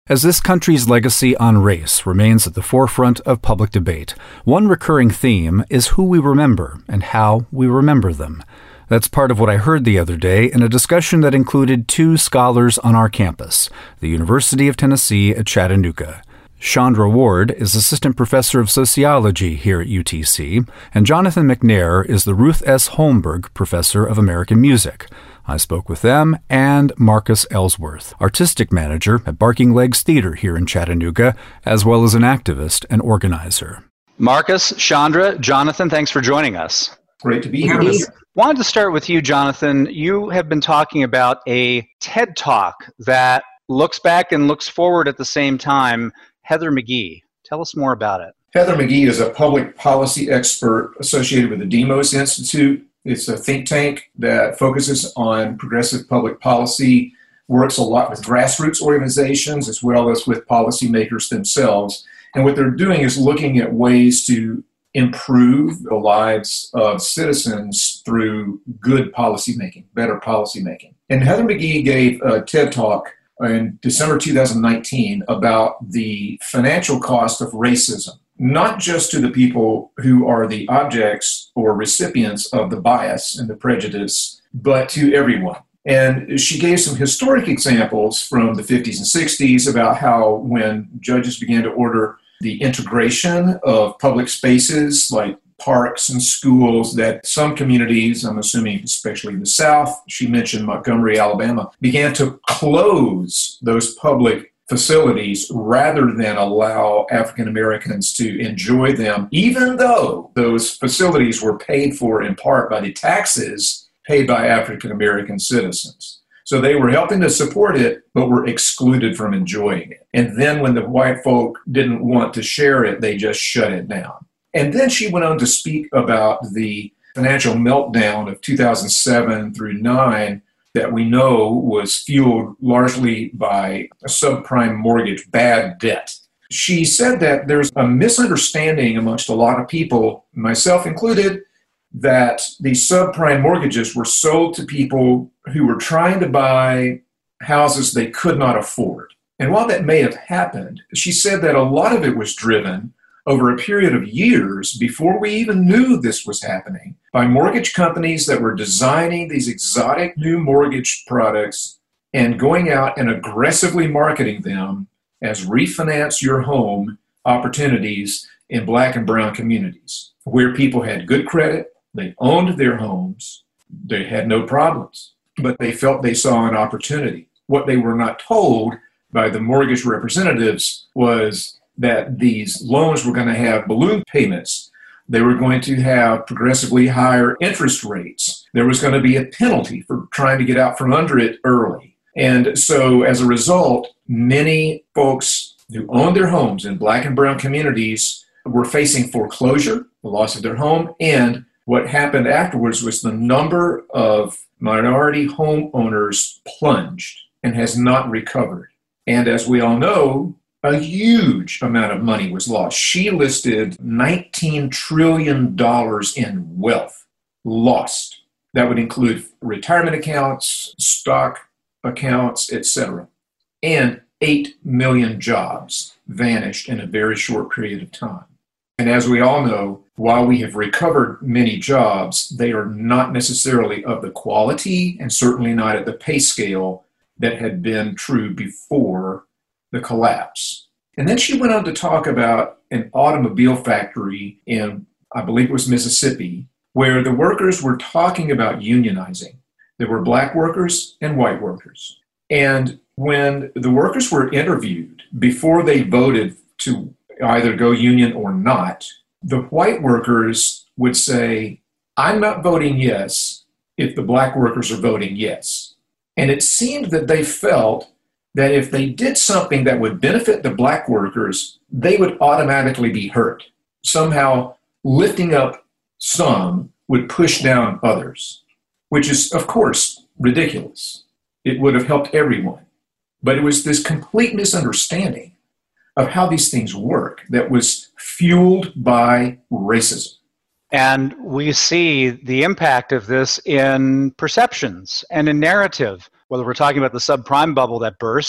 As this country's legacy on race remains at the forefront of public debate, one recurring theme is who we remember and how we remember them. That's part of what I heard the other day in a discussion that included two scholars on our campus, the University of Tennessee at Chattanooga. Chandra Ward is Assistant Professor of Sociology here at UTC, and Jonathan McNair is the Ruth S. Holmberg Professor of American Music. I spoke with them and Marcus Ellsworth, Artistic Manager at Barking Legs Theater here in Chattanooga, as well as an activist and organizer. Marcus, Chandra, Jonathan, thanks for joining us. Great to be here. Wanted to start with you, Jonathan. You have been talking about a TED Talk that looks back and looks forward at the same time. Heather McGhee, tell us more about it. Heather McGhee is a public policy expert associated with the Demos Institute. It's a think tank that focuses on progressive public policy, works a lot with grassroots organizations as well as with policymakers themselves. And what they're doing is looking at ways to improve the lives of citizens through good policymaking, better policymaking. And Heather McGhee gave a TED Talk in December 2019 about the financial cost of racism, not just to the people who are the objects or recipients of the bias and the prejudice, but to everyone. And she gave some historic examples from the 50s and 60s about how when judges began to order the integration of public spaces like parks and schools, that some communities, I'm assuming especially the South, she mentioned Montgomery, Alabama, began to close those public facilities rather than allow African Americans to enjoy them, even though those facilities were paid for in part by the taxes paid by African American citizens. So they were helping to support it, but were excluded from enjoying it. And then when the white folk didn't want to share it, they just shut it down. And then she went on to speak about the financial meltdown of 2007 through 9 that we know was fueled largely by a subprime mortgage, bad debt. She said that there's a misunderstanding amongst a lot of people, myself included, that these subprime mortgages were sold to people who were trying to buy houses they could not afford. And while that may have happened, she said that a lot of it was driven over a period of years before we even knew this was happening by mortgage companies that were designing these exotic new mortgage products and going out and aggressively marketing them as refinance your home opportunities in Black and brown communities where people had good credit, they owned their homes, they had no problems, but they felt they saw an opportunity. What they were not told by the mortgage representatives was that these loans were going to have balloon payments. They were going to have progressively higher interest rates. There was going to be a penalty for trying to get out from under it early. And so as a result, many folks who owned their homes in Black and brown communities were facing foreclosure, the loss of their home, and what happened afterwards was the number of minority homeowners plunged and has not recovered. And as we all know, a huge amount of money was lost. She listed $19 trillion in wealth lost. That would include retirement accounts, stock accounts, etc. And 8 million jobs vanished in a very short period of time. And as we all know, while we have recovered many jobs, they are not necessarily of the quality and certainly not at the pay scale that had been true before the collapse. And then she went on to talk about an automobile factory in, I believe it was Mississippi, where the workers were talking about unionizing. There were Black workers and white workers. And when the workers were interviewed before they voted to either go union or not, the white workers would say, I'm not voting yes if the Black workers are voting yes. And it seemed that they felt that if they did something that would benefit the Black workers, they would automatically be hurt. Somehow lifting up some would push down others, which is, of course, ridiculous. It would have helped everyone. But it was this complete misunderstanding of how these things work that was fueled by racism. And we see the impact of this in perceptions and in narrative. Whether we're talking about the subprime bubble that burst,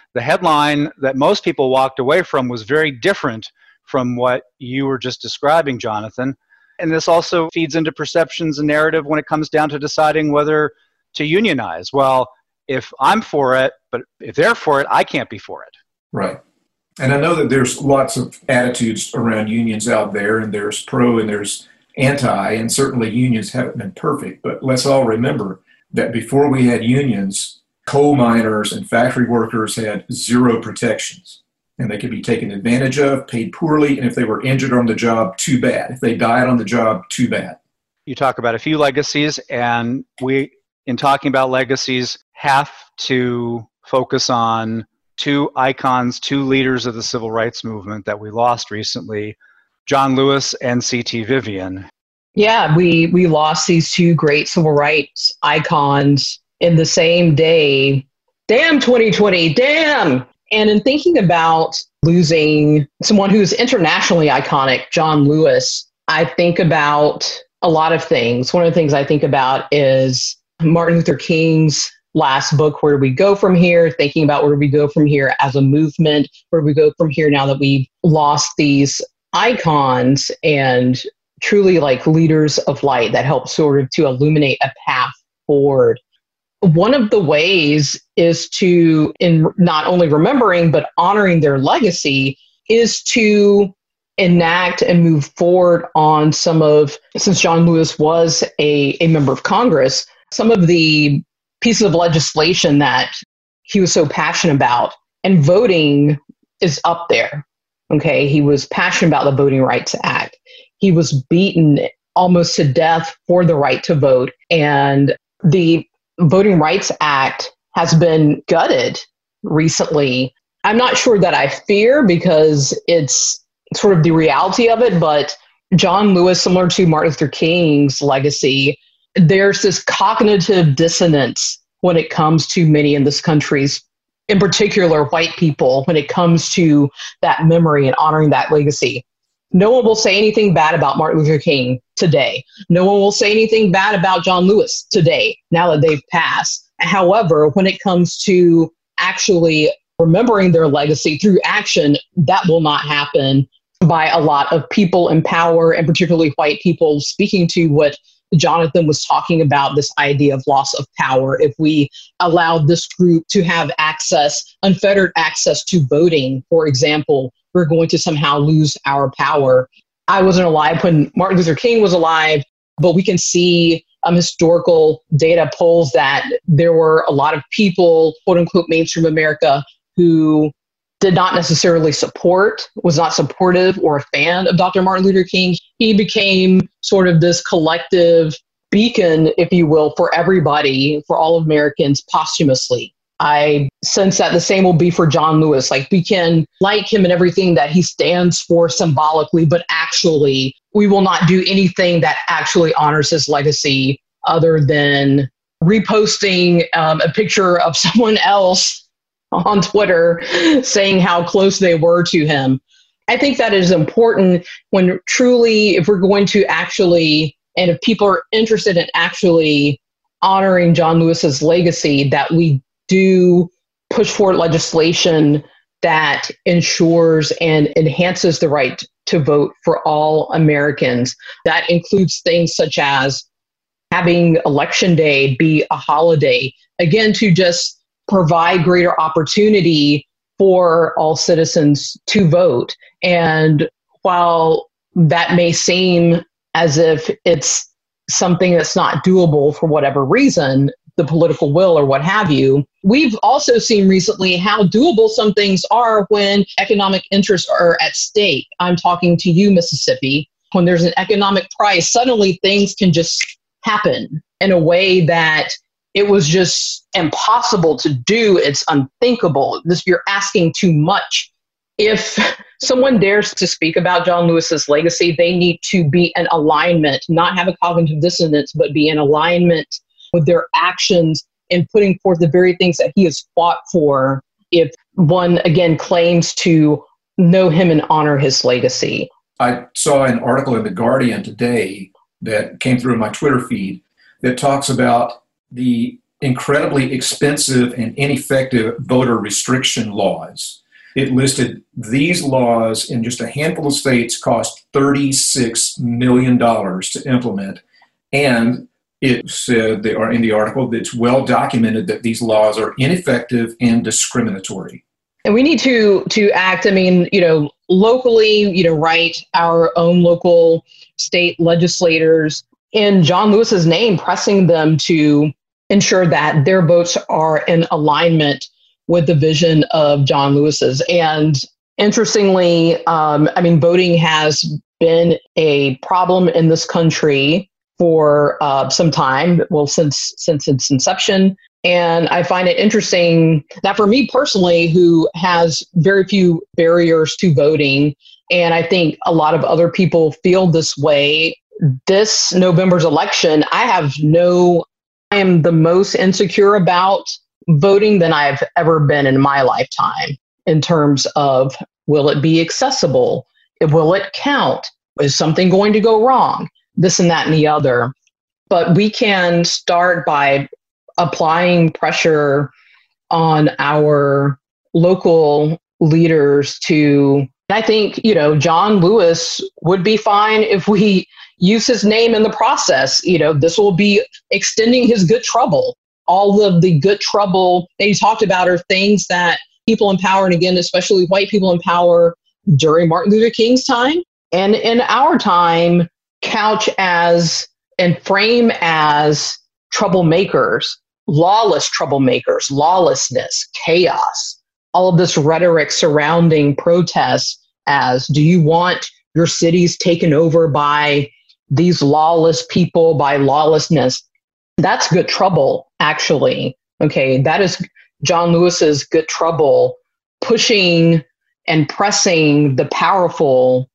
The headline that most people walked away from was very different from what you were just describing, Jonathan. And this also feeds into perceptions and narrative when it comes down to deciding whether to unionize. Well, if I'm for it, but if they're for it, I can't be for it. Right. And I know that there's lots of attitudes around unions out there, and there's pro and there's anti, and certainly unions haven't been perfect. But let's all remember that before we had unions, coal miners and factory workers had zero protections, and they could be taken advantage of, paid poorly, and if they were injured on the job, too bad. If they died on the job, too bad. You talk about a few legacies, and we, in talking about legacies, have to focus on two icons, two leaders of the civil rights movement that we lost recently, John Lewis and C.T. Vivian. Yeah, we lost these two great civil rights icons in the same day. Damn 2020, damn! And in thinking about losing someone who's internationally iconic, John Lewis, I think about a lot of things. One of the things I think about is Martin Luther King's last book, Where Do We Go From Here? Thinking about where do we go from here as a movement? Where do we go from here now that we've lost these icons and truly like leaders of light that help sort of to illuminate a path forward? One of the ways is to, in not only remembering, but honoring their legacy, is to enact and move forward on some of, since John Lewis was a member of Congress, some of the pieces of legislation that he was so passionate about. And voting is up there. Okay, he was passionate about the Voting Rights Act. He was beaten almost to death for the right to vote. And the Voting Rights Act has been gutted recently. I'm not sure that I fear, because it's sort of the reality of it, but John Lewis, similar to Martin Luther King's legacy, there's this cognitive dissonance when it comes to many in this country's, in particular, white people, when it comes to that memory and honoring that legacy. No one will say anything bad about Martin Luther King today. No one will say anything bad about John Lewis today, now that they've passed. However, when it comes to actually remembering their legacy through action, that will not happen by a lot of people in power, and particularly white people, speaking to what Jonathan was talking about, this idea of loss of power. If we allow this group to have access, unfettered access to voting, for example, we're going to somehow lose our power. I wasn't alive when Martin Luther King was alive, but we can see historical data polls that there were a lot of people, quote unquote, mainstream America, who did not necessarily support, was not supportive or a fan of Dr. Martin Luther King. He became sort of this collective beacon, if you will, for everybody, for all Americans posthumously. I sense that the same will be for John Lewis. Like, we can like him and everything that he stands for symbolically, but actually we will not do anything that actually honors his legacy other than reposting a picture of someone else on Twitter saying how close they were to him. I think that is important when truly, if we're going to actually, and if people are interested in actually honoring John Lewis's legacy, that we do push forward legislation that ensures and enhances the right to vote for all Americans. That includes things such as having Election Day be a holiday, again, to just provide greater opportunity for all citizens to vote. And while that may seem as if it's something that's not doable for whatever reason, the political will or what have you, we've also seen recently how doable some things are when economic interests are at stake. I'm talking to you, Mississippi. When there's an economic price, suddenly things can just happen in a way that it was just impossible to do. It's unthinkable. You're asking too much. If someone dares to speak about John Lewis's legacy, they need to be in alignment, not have a cognitive dissonance, but be in alignment with their actions in putting forth the very things that he has fought for. If one, again, claims to know him and honor his legacy. I saw an article in The Guardian today that came through my Twitter feed that talks about the incredibly expensive and ineffective voter restriction laws. It listed these laws in just a handful of states cost $36 million to implement. And it said in the article that it's well documented that these laws are ineffective and discriminatory. And we need to act, locally, right, our own local state legislators in John Lewis's name, pressing them to ensure that their votes are in alignment with the vision of John Lewis's. And interestingly, voting has been a problem in this country for some time, well, since its inception. And I find it interesting that for me personally, who has very few barriers to voting, and I think a lot of other people feel this way, this November's election, I am the most insecure about voting than I've ever been in my lifetime in terms of, will it be accessible? Will it count? Is something going to go wrong? This and that and the other. But we can start by applying pressure on our local leaders to, I think, John Lewis would be fine if we use his name in the process. This will be extending his good trouble. All of the good trouble that he talked about are things that people in power, and again, especially white people in power during Martin Luther King's time and in our time, couch as and frame as troublemakers, lawless troublemakers, lawlessness, chaos, all of this rhetoric surrounding protests as, do you want your cities taken over by these lawless people, by lawlessness? That's good trouble, actually. Okay, that is John Lewis's good trouble, pushing and pressing the powerful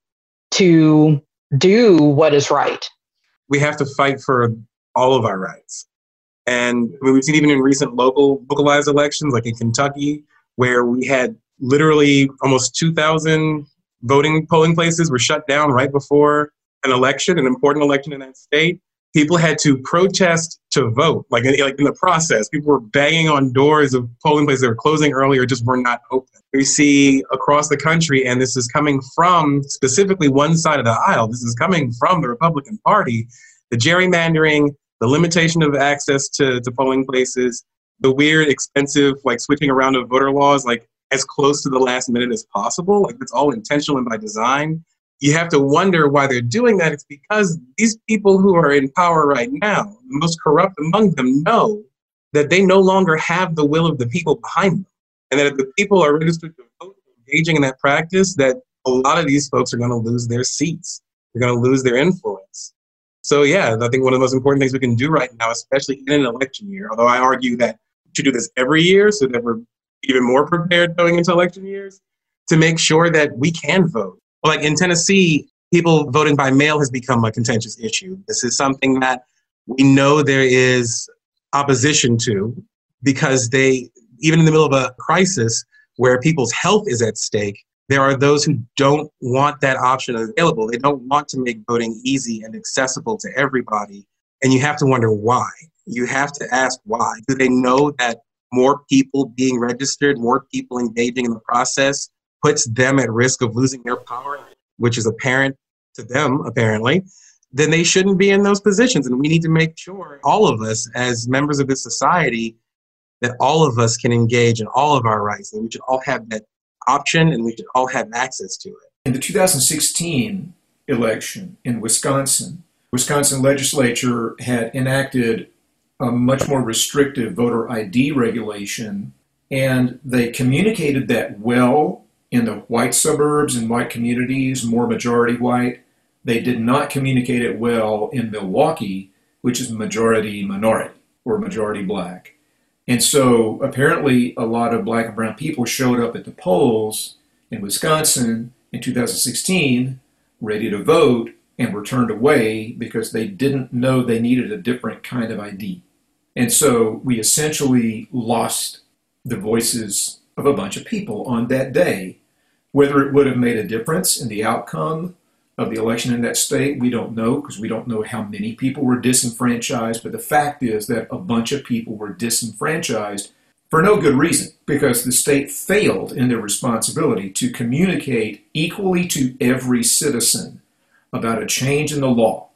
to do what is right. We have to fight for all of our rights. And we've seen even in recent localized elections, like in Kentucky, where we had literally almost 2,000 polling places were shut down right before an election, an important election in that state. People had to protest to vote, like in the process. People were banging on doors of polling places that were closing early or just were not open. We see across the country, and this is coming from specifically one side of the aisle. This is coming from the Republican Party, the gerrymandering, the limitation of access to polling places, the weird, expensive, switching around of voter laws, as close to the last minute as possible. It's all intentional and by design. You have to wonder why they're doing that. It's because these people who are in power right now, the most corrupt among them, know that they no longer have the will of the people behind them. And that if the people are registered to vote, engaging in that practice, that a lot of these folks are going to lose their seats. They're going to lose their influence. So yeah, I think one of the most important things we can do right now, especially in an election year, although I argue that we should do this every year so that we're even more prepared going into election years, to make sure that we can vote. In Tennessee, people voting by mail has become a contentious issue. This is something that we know there is opposition to because even in the middle of a crisis where people's health is at stake, there are those who don't want that option available. They don't want to make voting easy and accessible to everybody. And you have to wonder why. You have to ask why. Do they know that more people being registered, more people engaging in the process puts them at risk of losing their power, which is apparent to them, apparently, then they shouldn't be in those positions. And we need to make sure, all of us as members of this society, that all of us can engage in all of our rights, and we should all have that option and we should all have access to it. In the 2016 election in Wisconsin legislature had enacted a much more restrictive voter ID regulation, and they communicated that well in the white suburbs and white communities, more majority white. They did not communicate it well in Milwaukee, which is majority minority or majority black. And so apparently a lot of black and brown people showed up at the polls in Wisconsin in 2016 ready to vote and were turned away because they didn't know they needed a different kind of ID. And so we essentially lost the voices of a bunch of people on that day. Whether it would have made a difference in the outcome of the election in that state. We don't know because we don't know how many people were disenfranchised. But the fact is that a bunch of people were disenfranchised for no good reason, because the state failed in their responsibility to communicate equally to every citizen about a change in the law.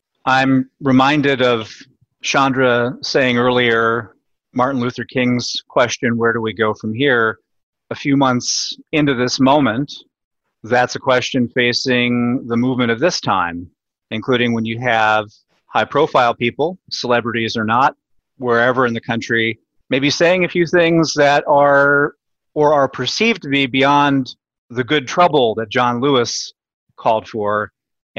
I'm reminded of Chandra saying earlier, Martin Luther King's question, where do we go from here? A few months into this moment, that's a question facing the movement of this time, including when you have high-profile people, celebrities or not, wherever in the country, maybe saying a few things that are or are perceived to be beyond the good trouble that John Lewis called for.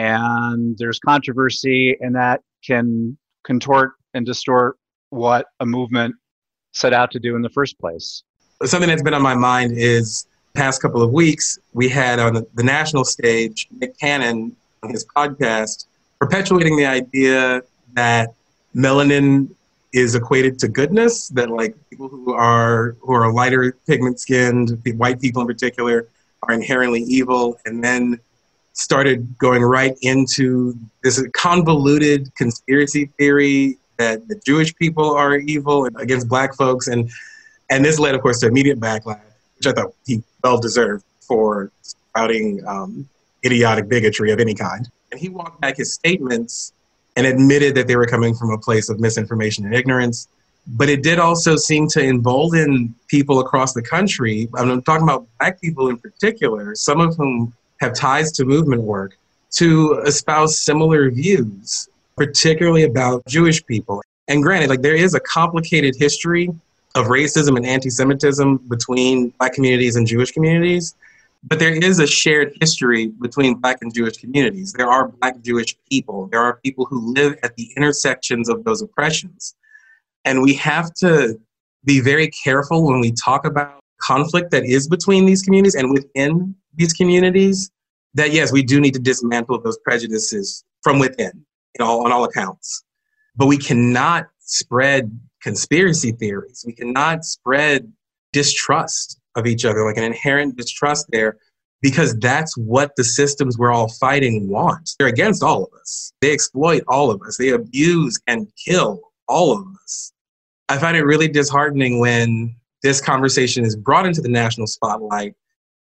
And there's controversy, and that can contort and distort what a movement set out to do in the first place. Something that's been on my mind is past couple of weeks, we had on the national stage, Nick Cannon on his podcast, perpetuating the idea that melanin is equated to goodness, that like people who are lighter pigment skinned, white people in particular, are inherently evil, and then started going right into this convoluted conspiracy theory that the Jewish people are evil against black folks. And this led, of course, to immediate backlash, which I thought he well deserved for spouting idiotic bigotry of any kind. And he walked back his statements and admitted that they were coming from a place of misinformation and ignorance. But it did also seem to embolden people across the country. I'm talking about black people in particular, some of whom have ties to movement work, to espouse similar views, particularly about Jewish people. And granted, like there is a complicated history of racism and anti-Semitism between black communities and Jewish communities, but there is a shared history between black and Jewish communities. There are black Jewish people. There are people who live at the intersections of those oppressions. And we have to be very careful when we talk about conflict that is between these communities and within these communities, that yes, we do need to dismantle those prejudices from within, on all accounts. But we cannot spread conspiracy theories. We cannot spread distrust of each other, like an inherent distrust there, because that's what the systems we're all fighting want. They're against all of us. They exploit all of us. They abuse and kill all of us. I find it really disheartening when this conversation is brought into the national spotlight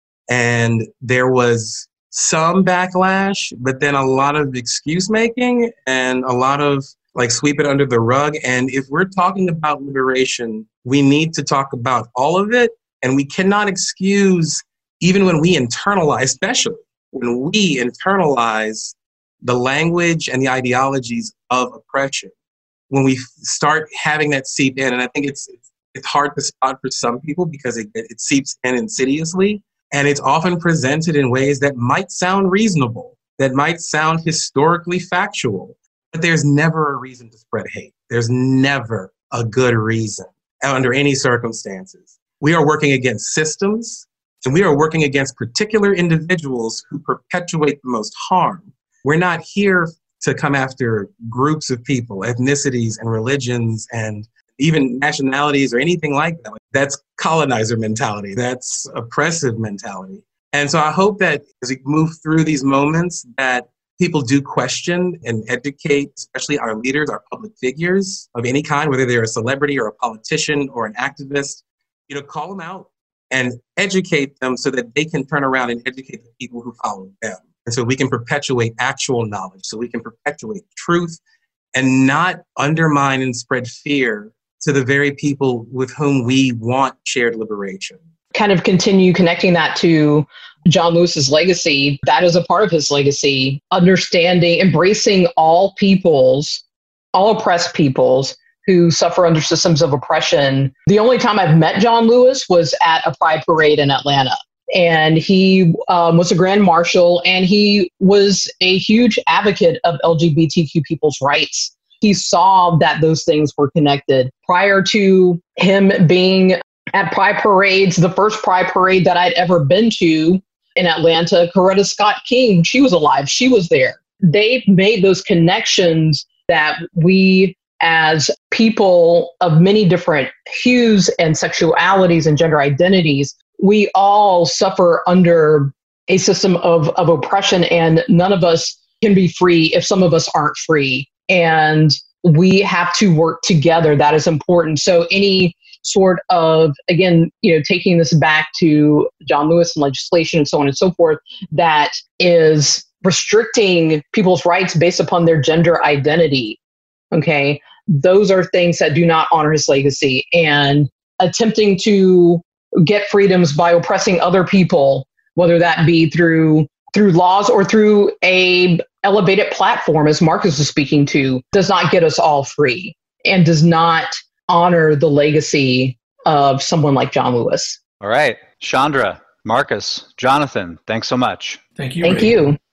and there was some backlash, but then a lot of excuse making and a lot of like sweep it under the rug. And if we're talking about liberation, we need to talk about all of it. And we cannot excuse, even when we internalize, especially when we internalize the language and the ideologies of oppression, when we start having that seep in, and I think it's hard to spot for some people because it seeps in insidiously, and it's often presented in ways that might sound reasonable, that might sound historically factual, but there's never a reason to spread hate. There's never a good reason under any circumstances. We are working against systems, and we are working against particular individuals who perpetuate the most harm. We're not here to come after groups of people, ethnicities and religions and even nationalities or anything like that. That's colonizer mentality. That's oppressive mentality. And so I hope that as we move through these moments that people do question and educate, especially our leaders, our public figures of any kind, whether they're a celebrity or a politician or an activist, call them out and educate them so that they can turn around and educate the people who follow them. And so we can perpetuate actual knowledge, so we can perpetuate truth and not undermine and spread fear to the very people with whom we want shared liberation. Kind of continue connecting that to John Lewis's legacy. That is a part of his legacy, understanding, embracing all peoples, all oppressed peoples who suffer under systems of oppression. The only time I've met John Lewis was at a Pride parade in Atlanta. And he was a grand marshal, and he was a huge advocate of LGBTQ people's rights. He saw that those things were connected. Prior to him being at Pride parades, the first Pride parade that I'd ever been to in Atlanta, Coretta Scott King, she was alive. She was there. They made those connections that we, as people of many different hues and sexualities and gender identities, we all suffer under a system of oppression, and none of us can be free if some of us aren't free. And we have to work together. That is important. So any sort of, again, taking this back to John Lewis and legislation and so on and so forth, that is restricting people's rights based upon their gender identity. Okay. Those are things that do not honor his legacy, and attempting to get freedoms by oppressing other people, whether that be through laws or through a elevated platform, as Marcus was speaking to, does not get us all free and does not honor the legacy of someone like John Lewis. All right. Chandra, Marcus, Jonathan, thanks so much. Thank you. Thank Ray. you.